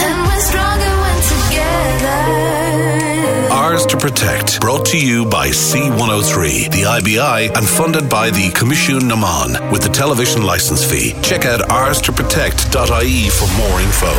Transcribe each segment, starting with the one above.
And we're stronger when together. Ours to Protect, brought to you by C103, the IBI, and funded by the Comisiún na Mán with the television licence fee. Check out ourstoprotect.ie for more info.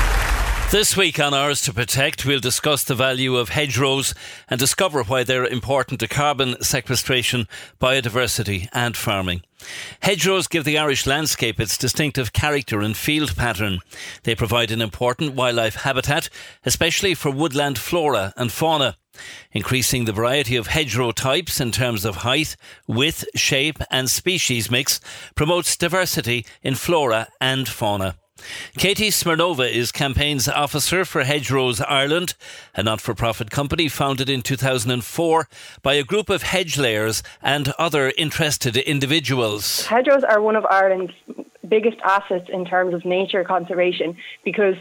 This week on Ours to Protect, we'll discuss the value of hedgerows and discover why they're important to carbon sequestration, biodiversity and farming. Hedgerows give the Irish landscape its distinctive character and field pattern. They provide an important wildlife habitat, especially for woodland flora and fauna. Increasing the variety of hedgerow types in terms of height, width, shape and species mix promotes diversity in flora and fauna. Katie Smirnova is Campaigns Officer for Hedgerows Ireland, a not-for-profit company founded in 2004 by a group of hedge layers and other interested individuals. Hedgerows are one of Ireland's biggest assets in terms of nature conservation because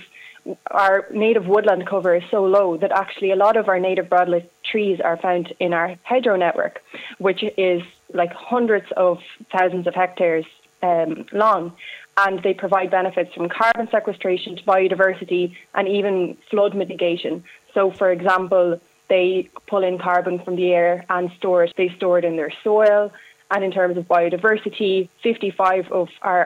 our native woodland cover is so low that actually a lot of our native broadleaf trees are found in our hedgerow network, which is like hundreds of thousands of hectares long. And they provide benefits from carbon sequestration to biodiversity and even flood mitigation. So, for example, they pull in carbon from the air and store it. They store it in their soil. And in terms of biodiversity, 55 of our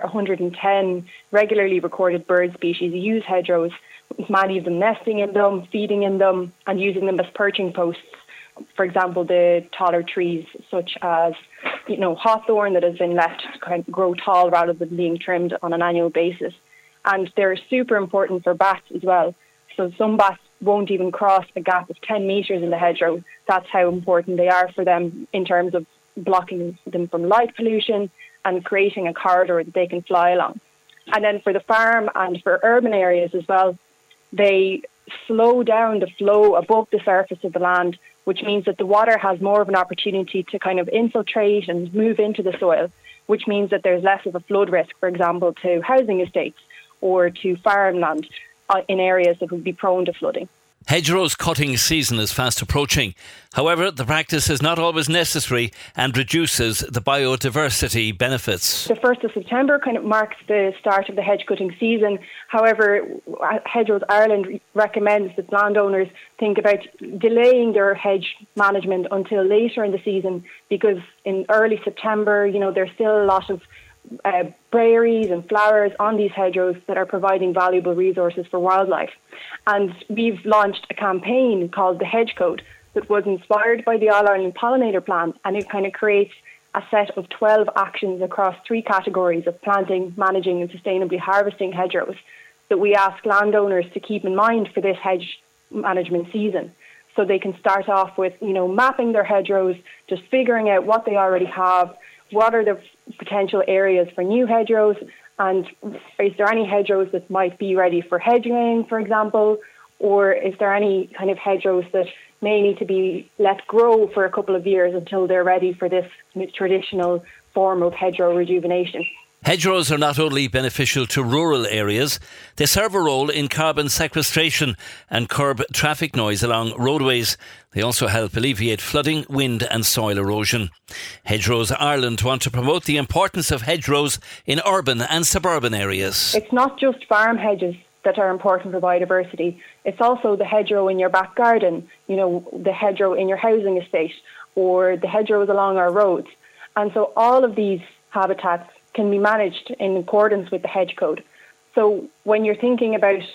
110 regularly recorded bird species use hedgerows, many of them nesting in them, feeding in them, and using them as perching posts. For example, the taller trees such as, hawthorn that has been left to kind of grow tall rather than being trimmed on an annual basis. And they're super important for bats as well. So some bats won't even cross a gap of 10 metres in the hedgerow. That's how important they are for them in terms of blocking them from light pollution and creating a corridor that they can fly along. And then for the farm and for urban areas as well, they slow down the flow above the surface of the land, which means that the water has more of an opportunity to kind of infiltrate and move into the soil, which means that there's less of a flood risk, for example, to housing estates or to farmland in areas that would be prone to flooding. Hedgerows cutting season is fast approaching. However, the practice is not always necessary and reduces the biodiversity benefits. The 1st of September kind of marks the start of the hedge cutting season. However, Hedgerows Ireland recommends that landowners think about delaying their hedge management until later in the season because in early September, there's still a lot of braeries and flowers on these hedgerows that are providing valuable resources for wildlife. And we've launched a campaign called the Hedge Code that was inspired by the All Ireland Pollinator Plan, and it kind of creates a set of 12 actions across 3 categories of planting, managing and sustainably harvesting hedgerows that we ask landowners to keep in mind for this hedge management season. So they can start off with, mapping their hedgerows, just figuring out what they already have, what are the potential areas for new hedgerows, and is there any hedgerows that might be ready for hedging, for example, or is there any kind of hedgerows that may need to be let grow for a couple of years until they're ready for this traditional form of hedgerow rejuvenation. Hedgerows are not only beneficial to rural areas, they serve a role in carbon sequestration and curb traffic noise along roadways. They also help alleviate flooding, wind and soil erosion. Hedgerows Ireland want to promote the importance of hedgerows in urban and suburban areas. It's not just farm hedges that are important for biodiversity. It's also the hedgerow in your back garden, the hedgerow in your housing estate, or the hedgerows along our roads. And so all of these habitats can be managed in accordance with the Hedge Code. So when you're thinking about,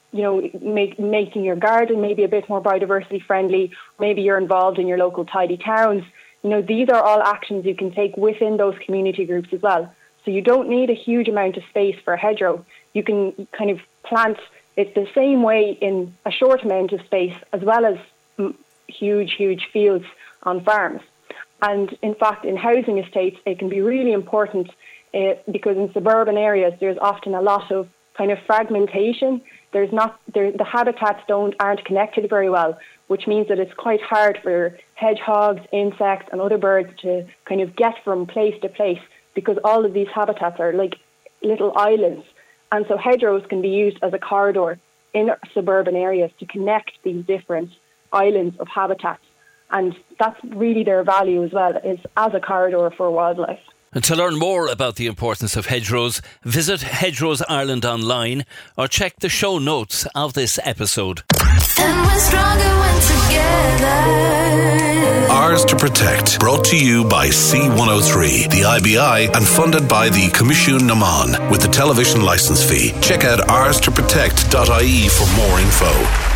making your garden maybe a bit more biodiversity friendly, maybe you're involved in your local tidy towns, these are all actions you can take within those community groups as well. So you don't need a huge amount of space for a hedgerow. You can kind of plant it the same way in a short amount of space as well as huge fields on farms. And in fact, in housing estates, it can be really important because in suburban areas, there's often a lot of kind of fragmentation. The habitats aren't connected very well, which means that it's quite hard for hedgehogs, insects and other birds to kind of get from place to place because all of these habitats are like little islands. And so hedgerows can be used as a corridor in suburban areas to connect these different islands of habitats. And that's really their value as well, is as a corridor for wildlife. And to learn more about the importance of hedgerows, visit Hedgerows Ireland online or check the show notes of this episode. And we're stronger when together. Ours to Protect, brought to you by C103, the IBI, and funded by the Comisiún na Meán with the television licence fee. Check out ourstoprotect.ie for more info.